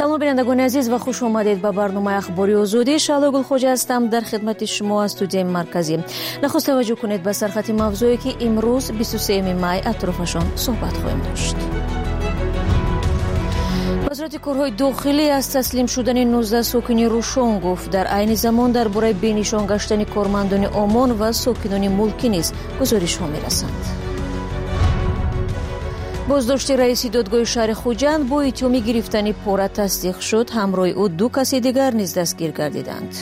салом бинандагони азиз ва хуш омадед ба барномаи ахбори озодӣ. Шаъло Гулхоҷа ҳастам дар хидмати шумо аз студияи марказӣ. Нахуст таваҷҷӯҳ кунед ба сархати мавзӯе ки имрӯз 23 май атрофашон суҳбат хоҳем дошт. вазорати корҳои дохилӣ аз таслим шудани 19 сокини Рӯшон гуфт. дар айни замон дар бораи бенишон гаштани кормандони Омон ва сокинони мулкӣ низ гузоришҳо мерасанд. боздошти раиси додгоҳи шаҳри Хуҷанд бо иттиҳоми гирифтани пора тасдиқ шуд. ҳамроҳи ӯ ду каси дигар низ дастгир гардиданд.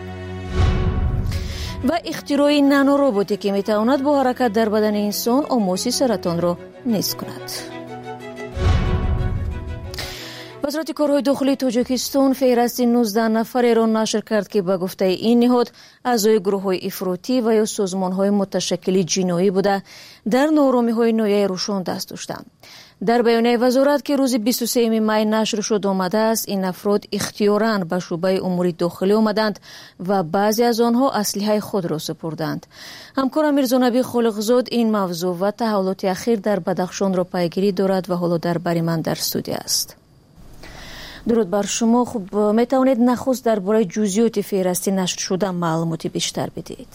ва ихтирои нанороботе ки метавонад бо ҳаракат дар бадани инсон омоси саратонро нест кунад. вазорати корҳои дохилии Тоҷикистон феҳристи 19 нафареро нашр кард ки ба гуфтаи ин ниҳод аъзои гурӯҳҳои ифротӣ ва ё созмонҳои муташаккили ҷиноӣ буда дар нооромиҳои ноҳияи Рӯшон даст доштанд. дар баёнияи вазорат ки рӯзи 23 май нашр шуд омадааст, ин афрод ихтиёран ба шуъбаи умури дохилӣ омаданд ва баъзе аз онҳо аслиҳаи худро супурданд. ҳамкорам Мирзонабӣ Холиқзод ин мавзӯъ ва таҳаввулоти ахир дар Бадахшонро пайгирӣ дорад ва ҳоло дар бари ман дар студия аст. дуруд бар шумо. хуб, метавонед нахуст дар бораи ҷузъиёти феҳристи нашр шуда маълумоти бештар бидиҳед?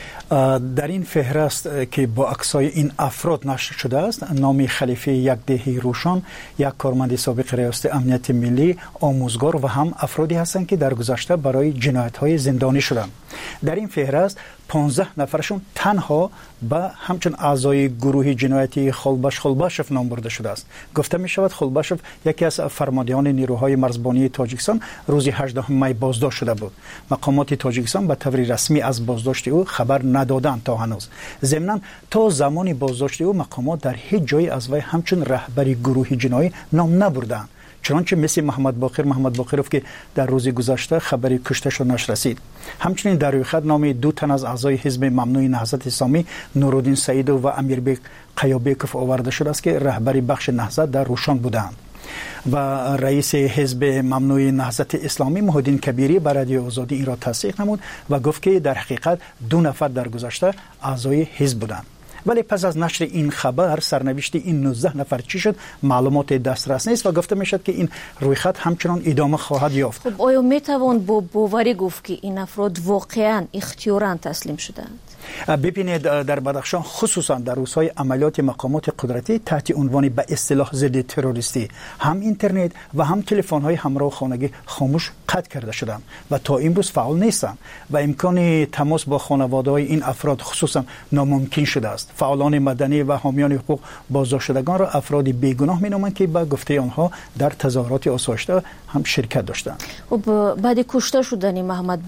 дар ин феҳрист ки бо аксҳои ин афрод нашр шудааст, номи халифаи якдеҳи Рӯшон, як корманди собиқи риёсати амнияти миллӣ, омӯзгор ва ҳам афроде ҳастанд ки дар гузашта барои ҷиноятҳои зиндонӣ шуданд. дар ин феҳрист 15 нафарашон танҳо ба ҳамчун аъзои гурӯҳи ҷиноятии Холбашев ном бурда шудааст. гуфта мешавад Холбашев яке аз фармондиёни нирӯҳои марзбонии Тоҷикистон рӯзи 18 май боздошт шуда буд. мақомоти Тоҷикистон ба таври расмӣ аз боздошти ӯ хабар надоданд то ҳанӯз. земнан то замони боздошти ӯ мақомот дар ҳеҷ ҷое аз вай ҳамчун раҳбари гурӯҳи ҷиноӣ ном набурданд. чунончи мисли Маҳмад Боқиров ки дар рӯзи гузашта хабари кушташонаш расид. ҳамчунин дар рӯйхат номи ду тан аз аъзои ҳизби мамнӯи наҳзати исломӣ Нуруддин Саидов ва Амирбек Қайёбеков оварда шудааст ки раҳбари бахши наҳзат дар Рӯшон буданд. ва раиси ҳизби мамнӯи наҳзати исломӣ Муҳиддин Кабирӣ ба радиои Озодӣ инро тасдиқ намуд ва гуфт ки дар ҳақиқат ду нафар дар гузашта аъзои ҳизб буданд. вале пас аз нашри ин хабар сарнавишти ин 19 нафар чӣ шуд маълумоти дастрас нест ва гуфта мешавад ки ин рӯйхат ҳамчунон идома хоҳад ёфт. оё метавон бо боварӣ гуфт ки ин афрод воқеан ихтиёран таслим шуданд? бибинед, дар Бадахшон хусусан дар рӯзҳои амалиёти мақомоти қудратӣ таҳти унвони ба истилоҳ зидди террористӣ ҳам интернет ва ҳам телефонҳои ҳамроҳу хонагӣ хомӯш қатъ карда шуданд ва то имрӯз фаъол нестанд ва имкони тамос бо хонаводаҳои ин афрод хусусан номумкин шудааст. фаъолони маданӣ ва ҳомиёни ҳуқуқ боздоштшудагонро афроди бегуноҳ меноманд ки ба гуфтаи онҳо дар тазоҳуроти осоишта ҳам ширкат доштанд. баъди кушта шудани Маҳмад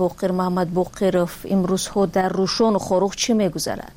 Боқиров имрӯзҳо дар Рӯшону Хорух чӣ мегузарад?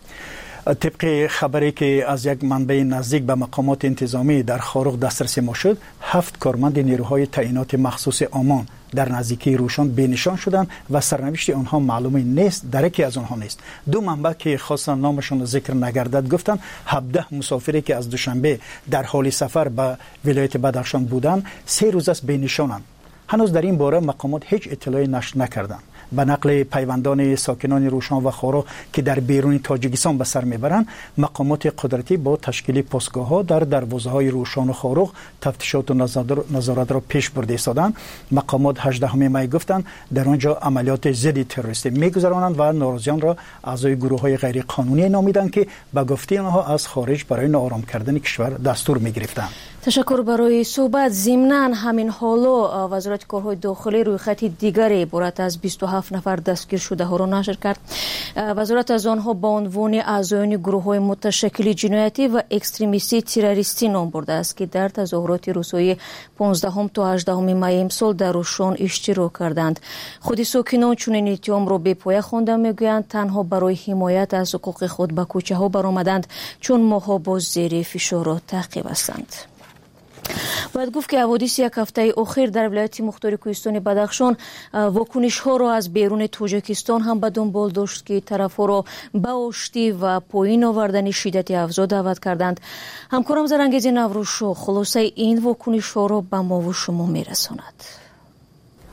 طبق خبری که از یک منبع نزدیک به مقامات انتظامی در خاروق دسترسی ما شد، 7 کارمند نیروهای تعیینات مخصوص آمان در نزدیکی روشان بینشان شدند و سرنوشت آنها معلوم نیست. درکی از آنها نیست. دو منبع که خواستن نامشون ذکر نگردد گفتند 17 مسافری که از دوشنبه در حال سفر به ولایت بدخشان بودند 3 روز است بینشانند. هنوز در این باره مقامات هیچ اطلاعی نشر نکردند. به نقل پیوندان ساکنان روشان و خاروق که در بیرون تاجیکستان به سر میبرند، مقامات قدرتی با تشکیل پاسگاه‌ها در دروازه‌های روشان و خاروق تفتیشات و نظارت را پیش برده ایستادند. مقامات 18 می گفتند در آنجا عملیات ضد تروریستی می‌گذرانند و ناراضیان را اعضای گروه‌های غیر قانونی نامیدند که به گفته آنها از خارج برای ناآرام کردن کشور دستور می‌گرفتند. تشکر برای صحبت. ضمناً همین حالا وزارت کارهای داخلی رویخط دیگری عبارت از 27 نفر دستگیر شده ها را نشر کرد. وزارت از آنها با عنوان اعضایان گروه‌های متشکل جنایتی و اکستریمیستی تروریستی نام برده است که در تظاهرات روزهای 15 تا 18 می امسال در روشان اشتراک کردند. خود ساکنان چنین اتهام را به پایه خوانده میگویند تنها برای حمایت از حقوق خود به کوچه ها برآمدند چون ماها باز زیر فشار و تعقیب هستند. باید گفت که حوادث یک هفته اخیر در ولایت مختار کوهستان بدخشان واکنش ها را از بیرون تاجیکستان هم به دنبال داشت که طرف ها را به آشتی و پایین آوردن شدت افزا دعوت کردند. همکارم زرنگیز نوروز خلاصه این واکنش ها را به ما و شما میرساند.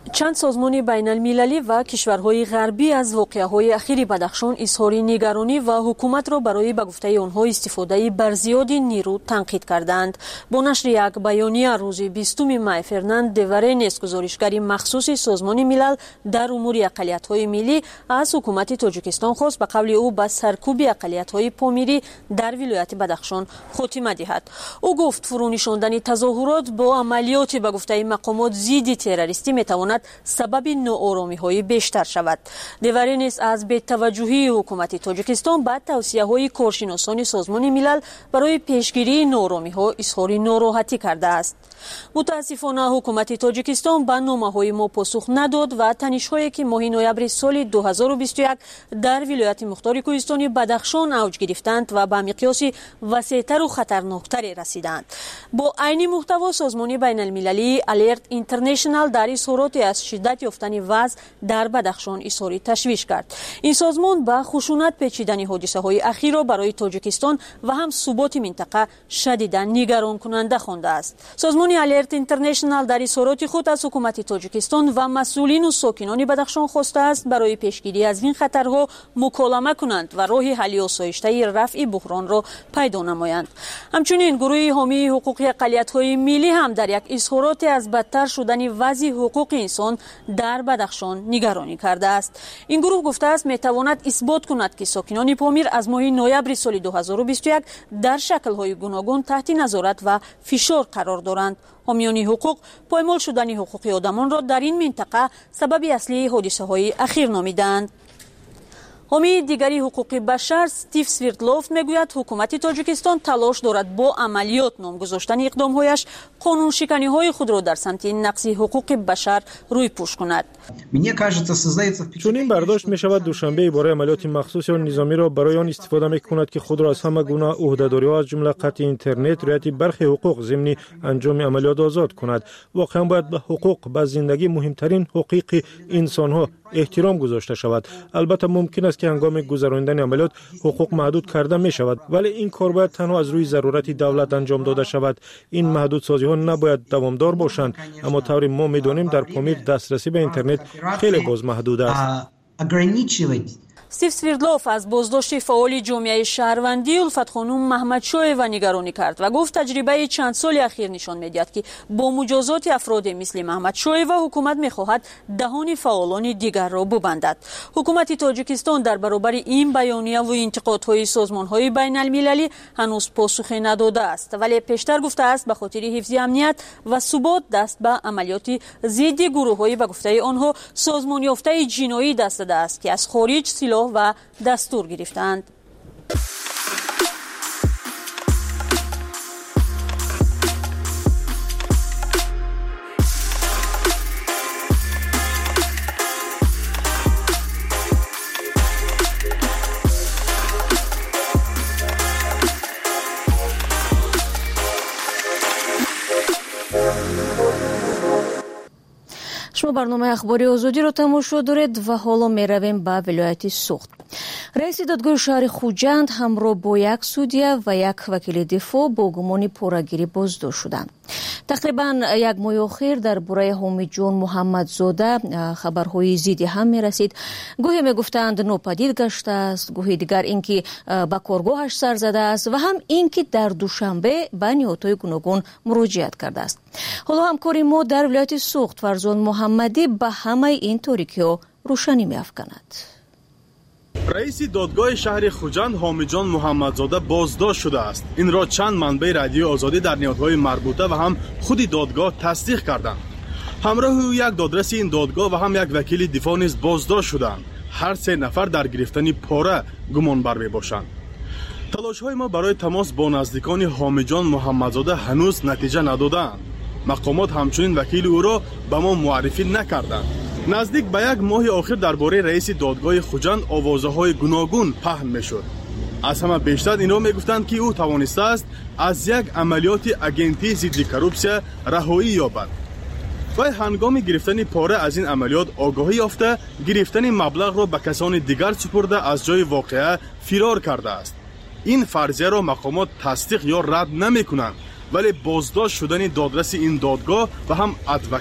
چند سازمان بین المللی و کشورهای غربی از واقعه‌های اخیر بدخشان اظهار نگرانی و حکومت را برای به گفته آنها استفاده بر زیاد نیرو تنقید کردند. با نشر یک بیانیه روز 20 می فرناند دیورینس گزارشگر مخصوص سازمان ملل در امور اقلیت‌های ملی از حکومت تاجیکستان خواست به قول او به سرکوب اقلیت‌های پامیری در ولایت بدخشان خاتمه دهد. او گفت فرونشاندن تظاهرات با عملیات به گفته مقامات ضد تروریستی میتواند سبب ناآرامی‌های بیشتر شود. دیورینس از بی‌توجهی حکومت تاجیکستان به توصیه‌های کارشناسان سازمان ملل برای پیشگیری ناآرامی‌ها اظهار ناراحتی کرده است. متاسفانه حکومت تاجیکستان به نامه‌های ما پاسخ نداد و تنش‌هایی که ماه نوامبر سال 2021 در ولایت مختار کوهستانی بدخشان اوج گرفتند و به مقیاس وسیع‌تر و خطرناکتر رسیدند. با عین محتوا سازمان بین المللی الرت اینترنشنال در اظهارات از شدت یافتن وضع در بدخشان اظهار تشویش کرد. این سازمان به خشونت پیچیدن حادثه‌های اخیر را برای تاجیکستان و هم ثبات منطقه شدیداً نگران کننده خوانده است. سازمان الرت اینترنشنال در اظهارات خود از حکومت تاجیکستان و مسئولین و ساکنان بدخشان خواسته است برای پیشگیری از این خطرها مکالمه کنند و راه حل آسایشته رفع بحران را پیدا نمایند. همچنین گروه حامی حقوق اقلیت‌های ملی هم در یک اظهارات از بدتر شدن وضع حقوق انسان در بدخشان نگرانی کرده است. این گروه گفته است میتواند اثبات کند که ساکنان پامیر از ماه نوامبر سال 2021 در شکل‌های گوناگون تحت نظارت و فشار قرار دارند. حامیان حقوق پایمال شدن حقوق آدمان را در این منطقه سبب اصلی حادثه‌های اخیر نامیدند. حامی دیگری حقوق بشر استیو سویردلوف میگوید حکومت تاجیکستان تلاش دارد با عملیات نام گذاشتن اقدامهایش قانون شکنی‌های خود را در سمت نقض حقوق بشر روی پوش کند. چون این برداشت می شود دوشنبه برای عملیات مخصوص یا نظامی را برای آن استفاده می کند که خود را از همه گونه عهده‌داری‌ها از جمله قطع اینترنت، رعایت برخی حقوق ضمن انجام عملیات آزاد کند. واقعا باید به حقوق به زندگی مهمترین حقوق انسان‌ها احترام گذاشته شود. البته ممکن است که هنگام گذراندن عملیات حقوق محدود کرده می شود، ولی این کار باید تنها از روی ضرورت دولت انجام داده شود. این محدودسازی ها نباید دوامدار باشند، اما طوری ما می دانیم در پامیر دسترسی به اینترنت خیلی باز محدود است. استیو سویردلوف از بازداشت فعال جامعه شهروندی الفت خانم محمد شایوا نگرانی کرد و گفت تجربه چند سال اخیر نشان می‌دهد که با مجازات افراد مثل محمد شایوا حکومت می‌خواهد دهان فعالان دیگر را ببندد. حکومت تاجیکستان در برابر این بیانیه و انتقادهای سازمان‌های بین المللی هنوز پاسخی نداده است، ولی پیشتر گفته است به خاطر حفظ امنیت و ثبات دست به عملیات ضد گروه‌های به گفته آنها سازمان یافته جنایی دست داده است که از خارج سلاح و دستور گرفتند. شما برنامه اخباری آزادی رو تماشا دارید و حالا می رویم به ولایت سوخت. رئیس دادگاه شهر خوجند همراه با یک سودیه و یک وکیل دفاع با گمان پورگیری بازداشت شدند. تقریبا یک ماه اخیر در برای حامد جان محمدزاده خبرهای زیادی هم می رسید. گویی می گفتند ناپدید گشته است، گویی دیگر اینکه به کارگاهش سر زده است و هم اینکه در دوشنبه به نهادهای گوناگون مراجعت کرده است. حالا همکاری ما در ولایت سوخت فرزان محمدی به همه این تاریکی‌ها روشنی می افکند. رئیس دادگاه شهر خوجند حامد جان محمدزاده بازداشت شده است. این را چند منبع رادیو آزادی در نهادهای مربوطه و هم خود دادگاه تصدیق کردند. همراه او یک دادرس این دادگاه و هم یک وکیل دفاع نیز بازداشت شدند. هر سه نفر در گرفتن پاره گمان بر می باشند. تلاش‌های ما برای تماس با نزدیکان حامد جان محمدزاده هنوز نتیجه ندادند. مقامات همچنین وکیل او را به ما معرفی نکردند. نزدیک به یک ماه آخر درباره رئیس دادگاه خوجند آوازه‌های گوناگون پهن می‌شد. از همه بیشتر اینا میگفتند که او توانسته است از یک عملیات اگنتی ضد کروپسیا رهایی یابد. و هنگام گرفتن پاره از این عملیات آگاهی یافته گرفتن مبلغ را به کسان دیگر سپرده از جای واقعه فرار کرده است. این فرضیه را مقامات تصدیق یا رد نمی‌کنند، ولی بازداشت شدن دادرس این دادگاه و هم ادوکات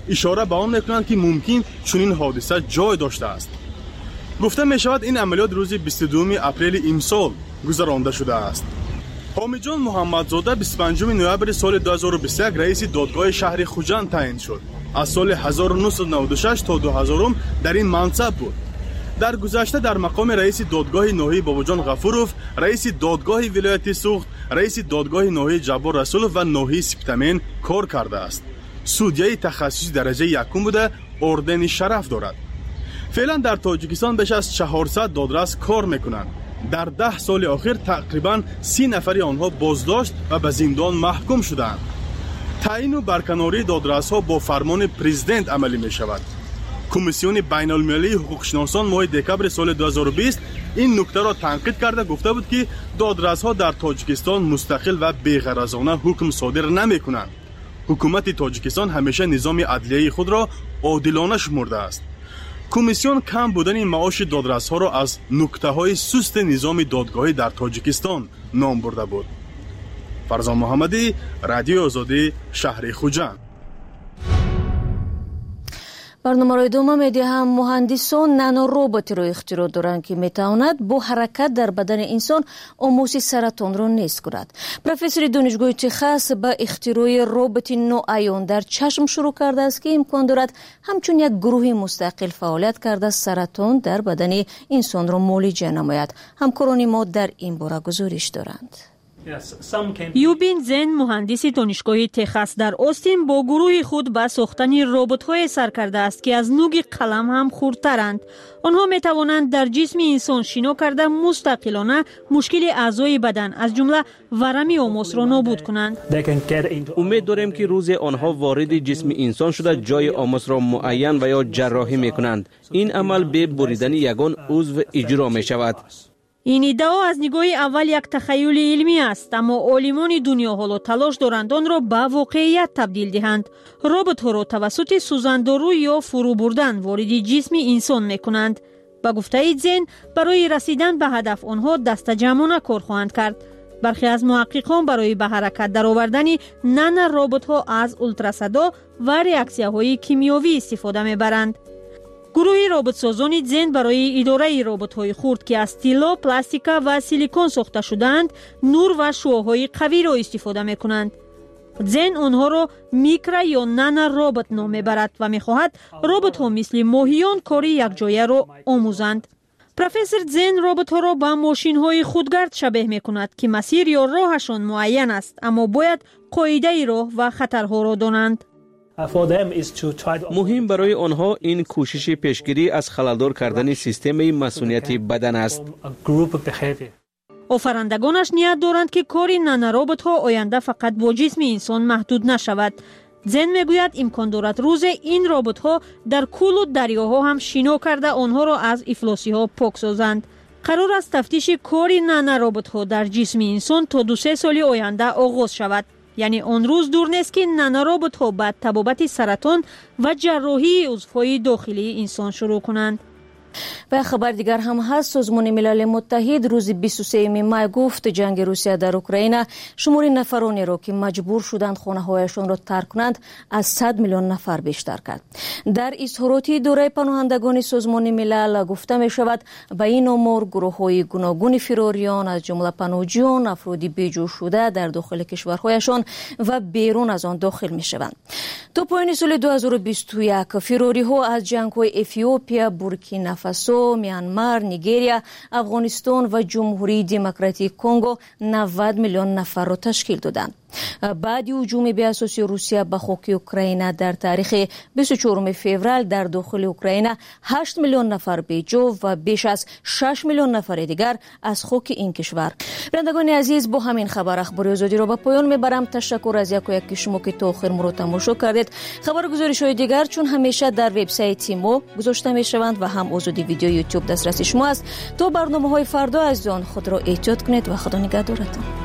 اشاره به آن میکنند که ممکن چنین حادثه جای داشته است. گفته می شود این عملیات روز 22 اپریل امسال گذرانده شده است. حامد جان محمدزاده 25 نوامبر سال 2021 رئیس دادگاه شهر خوجند تعیین شد. از سال 1996 تا 2000 در این منصب بود. در گذشته در مقام رئیس دادگاه ناحیه باباجان غفوروف، رئیس دادگاه ولایت سوخت، رئیس دادگاه ناحیه جبار رسولوف و ناحیه سپتامین کار کرده است. سودیه تخصصی درجه یکم بوده، اردن شرف دارد. فعلا در تاجیکستان بیش از 400 دادرس کار میکنند. در 10 سال اخیر تقریبا 30 نفری آنها بازداشت و به زندان محکوم شدند. تعیین و برکناری دادرس‌ها با فرمان پرزیدنت عملی می شود. کمیسیون بین المللی حقوقشناسان ماه دکمبر سال 2020 این نکته را تنقید کرده گفته بود که دادرس‌ها در تاجیکستان مستقل و بی‌غرضانه حکم صادر نمی‌کنند. حکومت تاجیکستان همیشه نظام عدلیه خود را عادلانه شمرده است. کمیسیون کم بودن معاش دادرس‌ها را از نکته‌های سست نظام دادگاهی در تاجیکستان نام برده بود. فرزان محمدی، رادیو آزادی، شهر خوجند. برنامه دوم می‌دهیم مهندسان نانو رباتی را اختراع دارند که می‌تواند با حرکت در بدن انسان آموز سرطان را نیست کند. پروفسور دانشگاه تگزاس با اختراع ربات نوعیان در چشم شروع کرده است که امکان دارد همچون یک گروه مستقل فعالیت کرده سرطان در بدن انسان را معالجه نماید. همکاران ما در این باره گزارش دارند. یوبین زن مهندس دانشگاه تگزاس در استین با گروه خود به ساختن ربات‌های سر کرده است که از نوک قلم هم خردترند. آنها می توانند در جسم انسان شنا کرده مستقلانه مشکل اعضای بدن از جمله ورم آماس را نابود کنند. امید داریم که روز آنها وارد جسم انسان شده جای آماس را معین و یا جراحی می کنند. این عمل به بریدن یگان عضو اجرا می شود. این ادعا از نگاه اول یک تخیل علمی است، اما عالمان دنیا حالا تلاش دارند آن را به واقعیت تبدیل دهند. ربات‌ها را توسط سوزاندارو یا فرو بردن وارد جسم انسان می‌کنند. با گفته زن برای رسیدن به هدف آنها دستجمعانه کار خواهند کرد. برخی از محققان برای به حرکت درآوردن نانو ربات‌ها از اولتراسدا و ریاکسی‌های کیمیایی استفاده می‌برند. گروه ربات‌سازان زن برای اداره ربات‌های خرد که از طلا، پلاستیک و سیلیکون ساخته شده‌اند، نور و شعاع‌های قوی را استفاده می‌کنند. زن آنها را میکرو یا نانو ربات نام می‌برد و می‌خواهد ربات‌ها مثل ماهیان کاری یکجایه را آموزند. پروفسور زن ربات‌ها را با ماشین‌های خودگرد شبیه می‌کند که مسیر یا راهشان معین است، اما باید قاعده راه و خطرها را دانند. مهم برای آنها این کوشش پیشگیری از خللدار کردن سیستم مسئولیت بدن است. آفرندگانش نیت دارند که کار نانو ربات‌ها آینده فقط با جسم انسان محدود نشود. زن میگوید امکان دارد روز این ربات‌ها در کل و دریاها هم شنا کرده آنها را از افلاسی‌ها پاک سازند. قرار است تفتیش کار نانو ربات‌ها در جسم انسان تا 2-3 سال آینده آغاز شود. یعنی آن روز دور نیست که نانو ربات‌ها به تبابت سرطان و جراحی عضوهای داخلی انسان شروع کنند. و خبر دیگر هم هست. سازمان ملل متحد روز 23 می گفت جنگ روسیه در اوکراین شمار نفرانی را که مجبور شدند خانه‌هایشان را ترک کنند از 100 میلیون نفر بیشتر کرد. در اظهارات دوره پناهندگان سازمان ملل گفته می شود به این آمار گروه‌های گوناگون فراریان از جمله پناهجویان، افرادی بیجو شده در داخل کشورهایشان و بیرون از آن داخل می شوند. تا پایان سال 2021 فراری‌ها از جنگ‌های اتیوپیا، بورکینافاسو، میانمار، نیگریا، افغانستان و جمهوری دموکراتیک کنگو 90 میلیون نفر را تشکیل دادند. بعد هجوم بی اساسی روسیه به خاک اوکراین در تاریخ 24 فوریه در داخل اوکراین 8 میلیون نفر بیجو و بیش از 6 میلیون نفر دیگر از خاک این کشور. بینندگان عزیز، با همین خبر اخبار آزادی را به پایان میبرم. تشکر از یک شما که تا آخر ما را تماشا کردید. خبر گزارش‌های دیگر چون همیشه در وبسایت ما گذاشته میشوند و هم آزادی ویدیو یوتیوب دسترس شما است. تا برنامه‌های فردا از آن خود را احتیاط کنید و خدا نگهدارتان.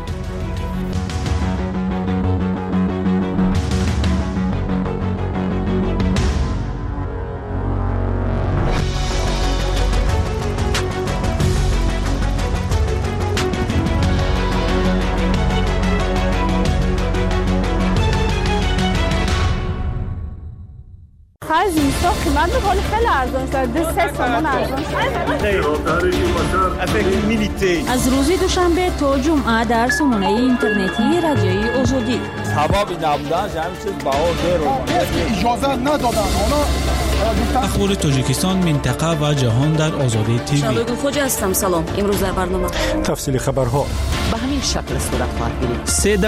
حساب قیمت میکنه خیلی ارزان شده 3 تومان ارزان شده. از روز دوشنبه تا جمعه در سامانه اینترنتی رادیوی آزادی. سبب نبودن همین چیز بهار اجازه ندادن. اخبار تاجیکستان، منطقه و جهان در آزادی تیوی. شبگون خوجه هستم. سلام. امروز در برنامه تفصیل خبرها به همین شکل صورت خواهد گرفت.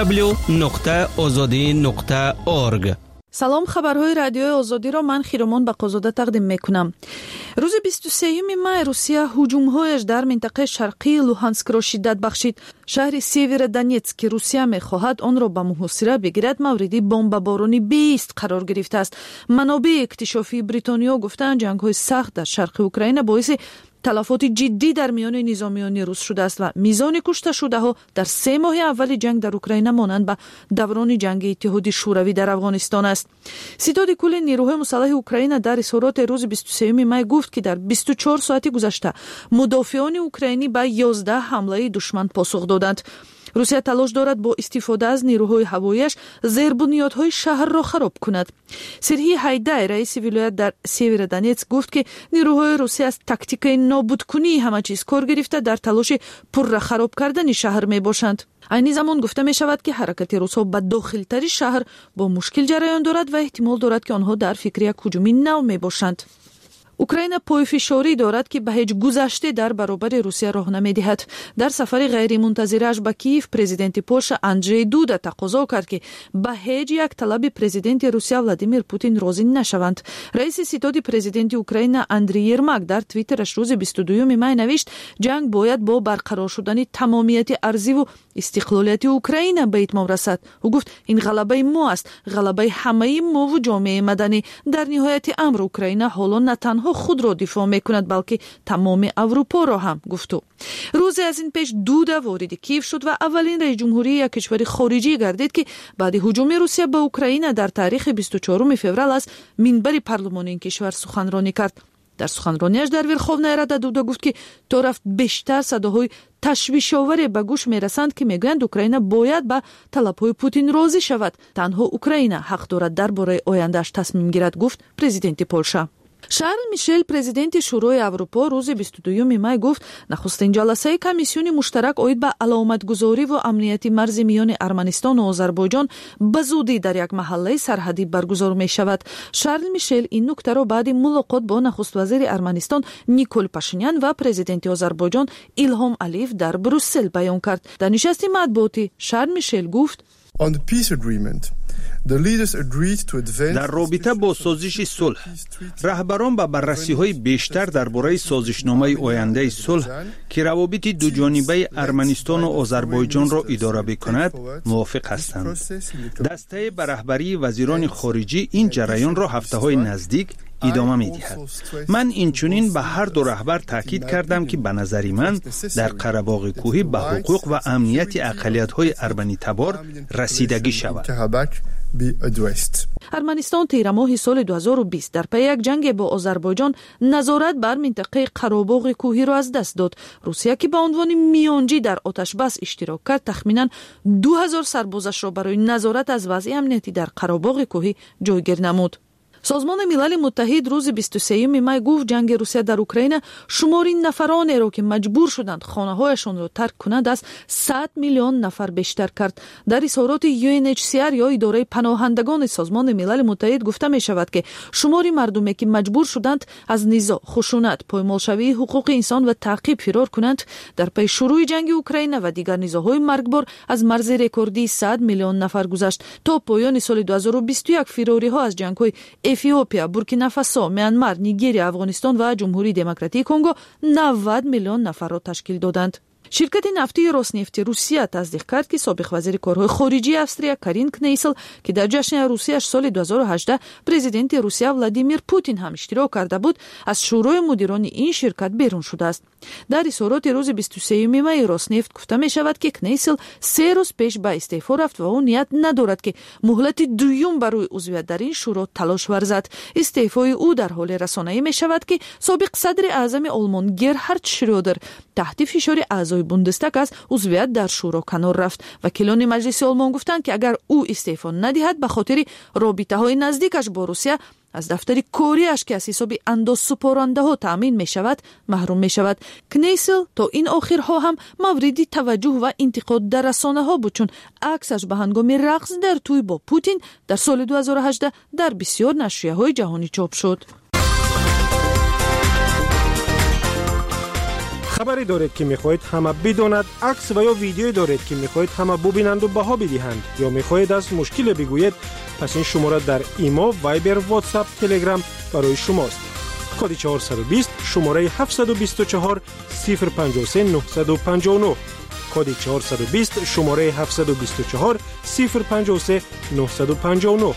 www.azadi.org. سلام، خبرهای رادیوی آزادی را من خیرمان بقازاده تقدیم میکنم. روز 23 می روسیه هجومهایش در منطقه شرقی لوهانسک را شدت بخشید. شهر سیورودونتسک که روسیه میخواهد آن را به محاصره بگیرد موردی بمبارانی بیست قرار گرفته است. منابع اکتشافی بریتانیا گفتند جنگ‌های سخت در شرق اوکراین باعث تلفات جدی در میان نظامیان روس شده است و میزان کشته شده ها در 3 ماه اول جنگ در اوکراین مانند به دوران جنگ اتحاد شوروی در افغانستان است. ستاد کل نیروهای مسلح اوکراین در اظهارات روز 23 می گفت که در 24 ساعت گذشته مدافعان اوکراینی به 11 حمله دشمن پاسخ دادند. روسیه تلاش دارد با استفاده از نیروهای هواییش زیربنیادهای شهر را خراب کند. سرهی هایدای رئیس ولایت در سیورودونتسک گفت که نیروهای روسیه از تاکتیک نابودکنی همه چیز کار گرفته در تلاش پر را خراب کردن شهر می باشند. این زمان گفته می شود که حرکت روس‌ها به داخل تری شهر با مشکل جریان دارد و احتمال دارد که آنها در فکر یک هجوم نو می باشند. اوکراین پایفشاری دارد که به هیچ گذشته در برابر روسیه راه نمی‌دهد. در سفر غیر منتظرش به کیف، پرزیدنت پولشا اندری دودا تقاضا کرد که به هیچ یک طلب پرزیدنت روسیه ولادیمیر پوتین راضی نشوند. رئیس ستاد پرزیدنت اوکراین اندری یرماک در توییترش روز 22 می نوشت جنگ باید با برقرار شدن تمامیت ارضی و استقلالیت اوکراین به اتمام رسد. او گفت این غلبه ما است، غلبه همه ما و جامعه مدنی. در نهایت امر اوکراین حالا نه تنها خود را دفاع میکند بلکه تمام اروپا را هم گفت. روزی از این پیش دودا وارد کیف شد و اولین رئیس جمهوری یک کشور خارجی گردید که بعد هجوم روسیه به اوکراین در تاریخ 24 فوریه از منبر پارلمان این کشور سخنرانی کرد. در سخنرانیش در ورخовная رада دودا گفت که تا رفت بیشتر صداهای تشویش‌آور به گوش میرسند که میگویند اوکراین باید به طلب‌های پوتین راضی شود. تنها اوکراین حق دارد درباره آینده‌اش تصمیم گیرد، گفت پرزیدنت پولشا. شارل میشل پرزیدنت شورای اروپا روز 22 می گفت نخستین جلسه کمیسیون مشترک اوید به علامتگذاری و امنیتی مرز میان ارمنستان و آذربایجان به زودی در یک محله سرحدی برگزار می شود. شارل میشل این نکته را بعد ملاقات با نخست وزیر ارمنستان نیکول پاشینیان و پرزیدنت آذربایجان ایلهام علیف در بروسل بیان کرد. در نشست مطبوعاتی شارل میشل گفت در رابطه با سازش صلح رهبران به بررسی‌های بیشتر درباره سازشنامه آینده صلح که روابط دو جانبه ارمنستان و آذربایجان را اداره می‌کند موافق هستند. دسته به رهبری وزیران خارجه این جریان را هفته‌های نزدیک ادامه می‌دهد. من اینچنین به هر دو رهبر تاکید کردم که به نظر من در قره‌باغ کوهی به حقوق و امنیت اقلیت‌های ارمنی تبار رسیدگی شود. ارمنستان تیر ماه سال 2020 در پی یک جنگ با آذربایجان نظارت بر منطقه قره‌باغ کوهی را از دست داد. روسیه که به عنوان میانجی در آتش بس اشتراک کرد تخمیناً 2000 سربازش را برای نظارت از وضع امنیتی در قره‌باغ کوهی جایگیر نمود. سازمان ملل متحد روز 23 می گفت جنگ روسیه در اوکراین شماری نفرانی را که مجبور شدند خانه‌هایشان را ترک کنند از 100 میلیون نفر بیشتر کرد. در اظهارات UNHCR یا اداره پناهندگان سازمان ملل متحد گفته می شود که شماری مردمی که مجبور شدند از نزاع، خشونت، پایمالشوی حقوق انسان و تعقیب فرار کنند در پی شروع جنگ اوکراین و دیگر نزاع‌های مرگبار از مرز رکوردی 100 میلیون نفر گذشت. تا پایان سال 2021 فراری‌ها از جنگ‌های افیوپیا، بورکینافاسو، میانمار، نیجریه، افغانستان و جمهوری دموکراتیک کنگو 90 میلیون نفر را تشکیل دادند. شرکت نفتی روسنفت روسیه تصدیق کرد که سابق وزیر کارهای خارجه استریا کارین کنیسل که در جشن روسیه‌اش سال 2018 پرزیدنت روسیه ولادیمیر پوتین هم اشتراک کرده بود، از شورای مدیران این شرکت بیرون شده است. در اظهارات روز 23 می روسنفت گفته می شود که کنیسل 3 روز پیش به استعفا رفت و او نیت ندارد که مهلت دوم برای عضویت در این شورا تلاش ورزد. استعفای او در حال رسانه‌ای می شود که سابق صدر اعظم آلمان گرهارد شرودر تحت فشار اعضای بوندستاگ از عضویت در شورا کنار رفت. وکیلان مجلس آلمان گفتند که اگر او استعفا ندهد به خاطر رابطه‌های نزدیکش با روسیه از دفتر کوریش که از حساب انداز سپارنده ها تامین می شود محروم می شود. کنیسل تا این آخرها هم مورد توجه و انتقاد در رسانه ها بود، چون عکسش به هنگام رقص در توی با پوتین در سال 2018 در بسیار نشریه های جهانی چاپ شد. خبری دارید که میخواهید همه بداند، عکس و یا ویدیویی دارید که میخواهید همه ببینند و بها بدهند، یا میخواهید از مشکل بگویید، پس این شماره در ایما، وایبر، واتساپ، تلگرام برای شماست. کد 420 شماره 724 053 959. کد 420 شماره 724 053 959.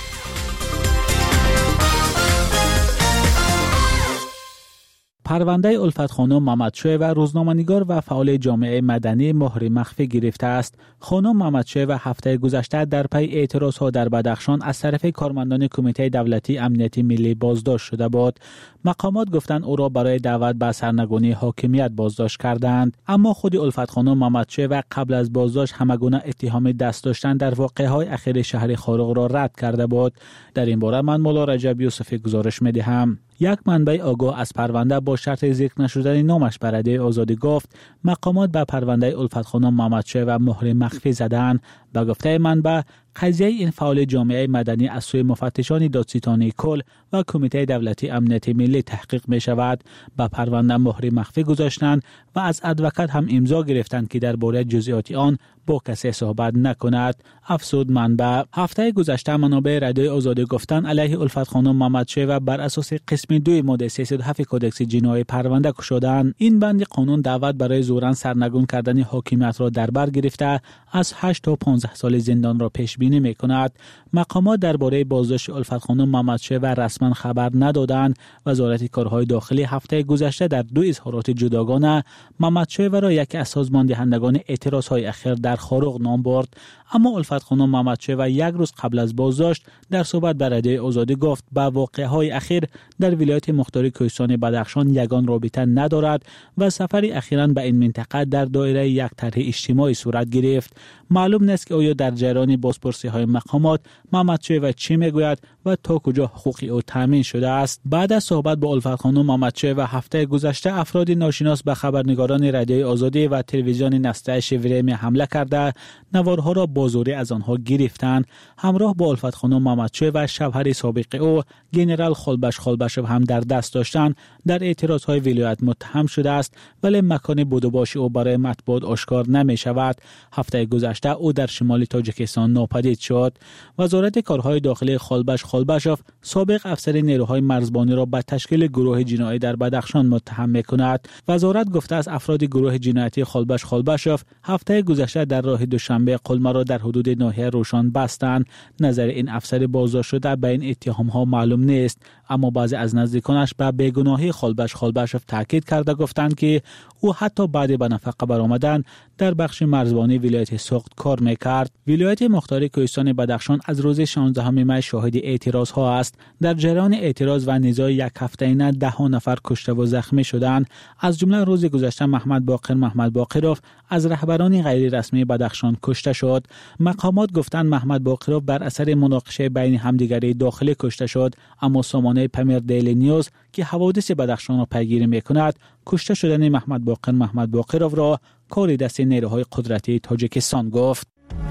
پرونده الفت خانم محمدشاه و روزنامه‌نگار و فعال جامعه مدنی مهر مخفی گرفته است. خانم محمدشاه و هفته گذشته در پی اعتراضها در بدخشان از طرف کارمندان کمیته دولتی امنیت ملی بازداشت شده بود. مقامات گفتند او را برای دعوت به سرنگونی حاکمیت بازداشت کردند، اما خود الفت خانم محمدشاه و قبل از بازداشت همگونه اتهام دست داشتن در واقعه‌های اخیر شهر خارق را رد کرده بود. در این باره من مولا رجب یوسفی گزارش می‌دهم. یک منبع آگاه از پرونده با شرط ذکر نشدن نامش به رادیو آزادی گفت مقامات به پرونده الفت خانم محمدشاه و مهر مخفی زدند. به گفته منبع قضیه این فعال جامعه مدنی از سوی مفتشان دادستانی کل و کمیته دولتی امنیت ملی تحقیق می شود. به پرونده مهر مخفی گذاشتند و از ادوکات هم امضا گرفتند که درباره جزئیات آن با کسی صحبت نکند. افسود منبع. هفته گذشته منابع رادیو آزادی گفتند علیه الفت خانم محمدشاه و بر اساس قسم 2 ماده 307 کدکس جنایی پرونده گشودند. این بند قانون دعوت برای زوراً سرنگون کردن حاکمیت را در بر گرفته از 8 تا 15 سال زندان را پیش بینی می کند. مقامات درباره بازداشت الفت خانم محمدشاه و رسما خبر ندادند. وزارت کارهای داخلی هفته گذشته در 2 اظهارات جداگانه محمدشاه را یکی از سازمان دهندگان اعتراضهای اخیر در خارق نام برد، اما الفت خانم محمدشاه و یک روز قبل از بازداشت در صحبت به رادیو آزادی گفت با واقعه‌های اخیر در ولایت مختار کوهستان بدخشان یگان رابطه ندارد و سفر اخیراً به این منطقه در دایره یک طرح اجتماعی صورت گرفت. معلوم نیست که آیا در جریان بازپرسی‌های مقامات محمدشاه و چی میگوید و تا کجا حقوقی او تامین شده است. بعد از صحبت با الفت خانم محمدشاه و هفته گذشته افراد ناشناس به خبرنگاران رادیو آزادی و تلویزیون نسته شیوریم حمله کرده نوارها را بازوری از آنها گرفتند. همراه با الفت خانم محمدشاه و شوهر سابق او ژنرال خلبشov هم در دست داشتند. در اعتراضهای ولایت متهم شده است ولی مکان بودوباش او برای مطبوعات آشکار نمی شود. هفته گذشته او در شمال تاجیکستان ناپدید شد. وزارت کارهای داخلی خلبشov سابق افسر نیروهای مرزبانی را به تشکیل گروه جنایی در بدخشان متهم می‌کند. وزارت گفته است افراد گروه جنایتی خلبشov هفته گذشته در راه دوشنبه قلمه را در حدود ناحیه روشان بستند. نظر این افسر بازداشت شده به این اتهام‌ها معلوم نیست، اما بعضی از نزدیکانش به بیگناهی خلبشov تاکید کرده گفتند که او حتی بعد به نفقه برآمدن در بخش مرزبانی ولایت سوخت کار میکرد. ولایت مختار کوهستان بدخشان از روز 16 می شاهد اعتراض ها است. در جریان اعتراض و نزاع یک هفته اینه 10 نفر کشته و زخمی شدند. از جمله روز گذشته محمد باقرov از رهبران غیر رسمی بدخشان کشته شد. مقامات گفتند محمد باقرov بر اثر مناقشه بین همدیگری داخلی کشته شد، اما سامانه پمیر دیلی نیوز که حوادث بدخشان را پیگیری میکند کشته شدن محمد باقرov را کار دست نیروهای قدرتی تاجیکستان گفت.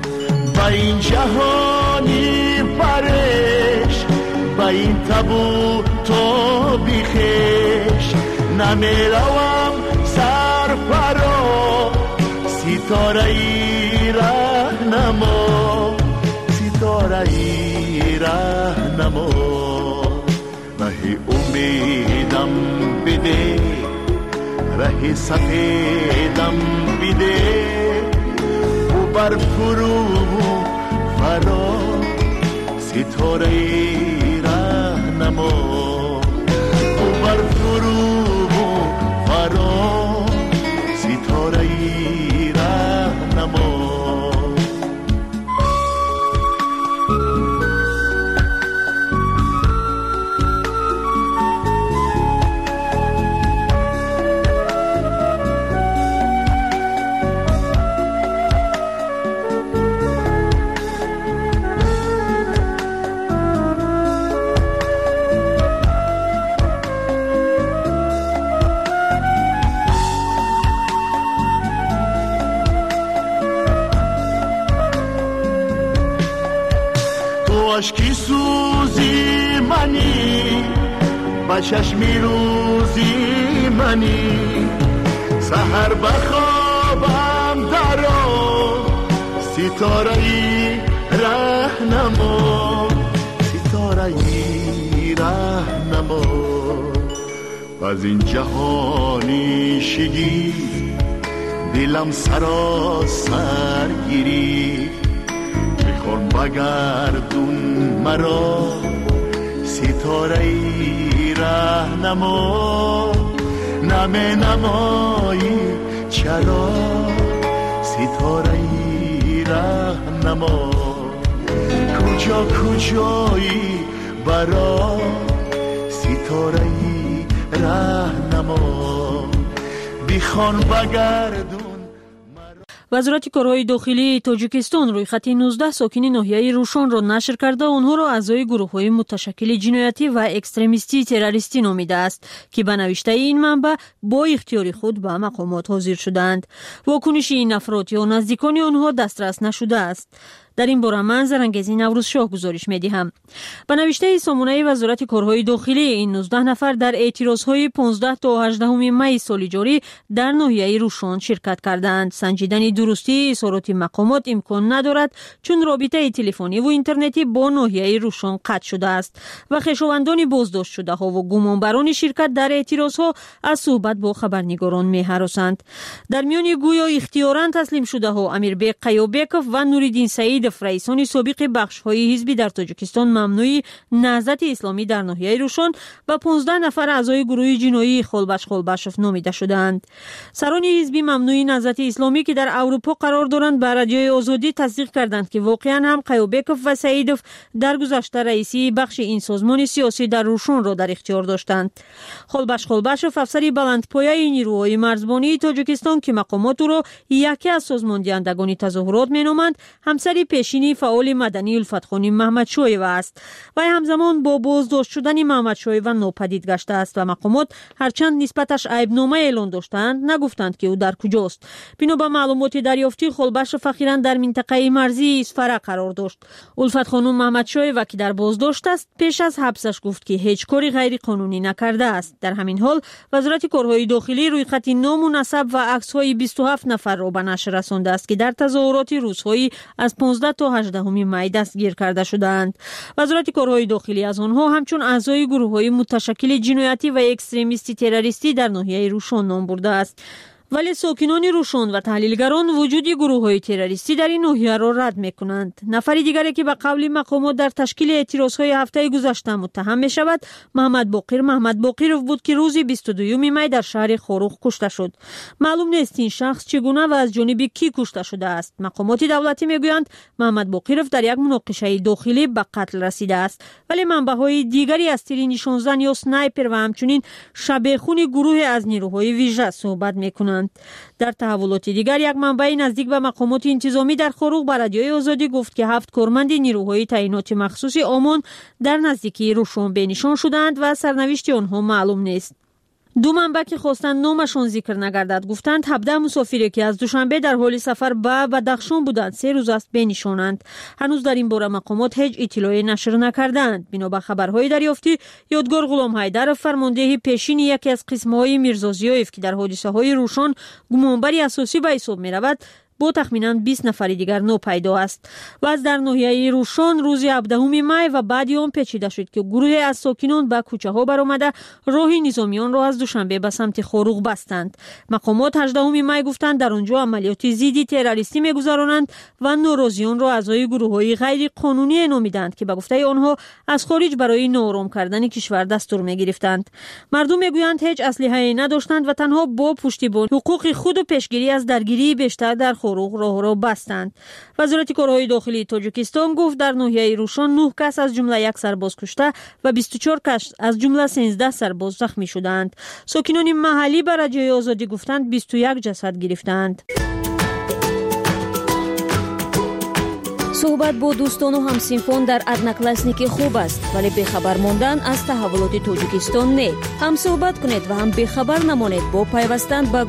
با این جهانی فرش با این تابو تو بیخش نمیروم سرفرا ستاره ای راهنما ستاره ای راهنما راه امیدم بده راه سفیدم بده و بر فرو فرا ستاره ای راهنما و بر فرو فرا ستاره ای راهنما. اشکی سوزی منی با چشمی روزی منی سحر بخوابم درو ستاره ای رهنما ستاره ای رهنما از این جهانی شگی دلم سراسر گیری میخوان بگردون مرا ستاره ای رهنما نمه نمایی چرا ستاره ای رهنما کجا کجایی برا ستاره ای رهنما بیخوان بگردون. وزارت کارهای داخلی تاجیکستان روی خط 19 ساکن ناحیه روشن را نشر کرده آنها را اعضای گروه‌های متشکل جنایتی و اکستریمیستی تروریستی نامیده است که به نوشته این منبع با اختیار خود به مقامات حاضر شدند. واکنش این افراد یا نزدیکان آنها دسترس نشده است. در این باره من زرنگزی نوروزشاه گزارش می‌دهم. به نوشته سامانه وزارت کارهای داخلی این 19 نفر در اعتراضهای 15 تا 18 می سال جاری در ناحیه روشن شرکت کردند. سنجیدن درستی اظهارات مقامات امکان ندارد چون رابطه تلفنی و اینترنتی با ناحیه روشن قطع شده است و خویشاوندان بازداشت شده ها و گمانبران شرکت در اعتراضها از صحبت با خبرنگاران می‌هراسند. در میان گویا اختیاراً تسلیم شده ها امیربک قیابکov و نوریدین سعید رئیسان سابق بخش‌های حزبی در تاجیکستان ممنوعی نهضت اسلامی در ناحیه روشن و 15 نفر اعضای گروه جنایی خولبشف نامیده شدند. سران حزبی ممنوعی نهضت اسلامی که در اروپا قرار دارند به رادیوی آزادی تصدیق کردند که واقعا هم قیابکov و سعیدov در گذشته رئیسی بخش این سازمان سیاسی در روشن را در اختیار داشتند. خولبشف افسری بلندپایه نیروهای مرزبانی تاجیکستان که مقامات او را یکی از سازماندهندگان تظاهرات مینامند همسر پیشینی فعال مدنی الفتخانی محمد شایو است و همزمان با بازداشت شدن محمد شایو ناپدید گشته است و مقامات هرچند نسبتش عیبنامه اعلان داشتند نگفتند که او در کجاست. بنا به معلومات دریافتی خولبشف اخیراً در منطقه مرزی اسفره قرار داشت. الفتخانی محمد شایو که در بازداشت است پیش از حبسش گفت که هیچ کاری غیر قانونی نکرده است. در همین حال وزارت کارهای داخلی روی خط نام و نسب و عکس‌های 27 نفر را به نشر رسانده است که در تظاهرات روزهای از 15 تا 18 می دستگیر کرده شدند. وزارت کارهای داخلی از آنها همچون اعضای گروه‌های متشکل جنایتی و اکستریمیستی تروریستی در ناحیه روشن نام برده است. ولی ساکنان روشن و تحلیلگران وجود گروه‌های تروریستی در این ناحیه را رد می‌کنند. نفری دیگری که به قول مقامات در تشکیل اعتراضهای هفته گذشته متهم می‌شود محمد باقرov بود که روز 22 می در شهر خاروخ کشته شد. معلوم نیست این شخص چگونه و از جانب کی کشته شده است. مقامات دولتی می‌گویند محمد باقرov در یک مناقشه داخلی به قتل رسیده است ولی منبع‌های دیگری از تیر نشانزن یا سنایپر و همچنین شبیخون گروه از نیروهای ویژه صحبت می‌کنند. در تحولات دیگر یک منبع نزدیک به مقامات انتظامی در خاروخ به رادیوی آزادی گفت که 7 کارمند نیروهای تعیینات مخصوص آمان در نزدیکی روشن بنشان شدند و سرنوشت آنها معلوم نیست. دو منبع که خواستند نامشان ذکر نگردد گفتند 17 مسافری که از دوشنبه در حال سفر به بدخشان بودند 3 روز است بنشانند. هنوز در این باره مقامات هیچ اطلاعی نشر نکردند. بنا به خبرهای دریافتی یادگار غلام حیدر فرمانده پیشین یکی از قسم‌های میرزا ضیاف که در حادثه‌های روشن گمانبری اساسی به حساب می‌رود با تخمینا 20 نفر دیگر ناپیدا است و از در ناحیه روشن روز 17 می و بعد آن پیچیده شد که گروهی از ساکنان به کوچه ها برآمده راه نظامیان را از دوشنبه به سمت خاروخ بستند. مقامات 18 می گفتند در آنجا عملیات ضد تروریستی می‌گذرانند و ناراضیان را اعضای گروه‌های غیر قانونی نامیدند که به گفته آنها از خارج برای ناآرام کردن کشور دستور می‌گرفتند. مردم می‌گویند هیچ اسلحه‌ای نداشتند و تنها با پشتیبانی حقوق خود و پیشگیری از درگیری بیشتر در راه را بستند. وزارت کارهای داخلی تاجیکستان گفت در ناحیه روشن 9 کس از جمله یک سرباز کشته و 24 کس از جمله 13 سرباز زخمی شدند. ساکنان محلی به رادیوی آزادی گفتند 21 جسد گرفتند. صحبت با دوستان و همسینفان در ادناکلاسنیکی خوب است ولی بخبر ماندن از تحولات تاجیکستان نه. هم صحبت کنید و هم بخبر نمانید با پیوستن به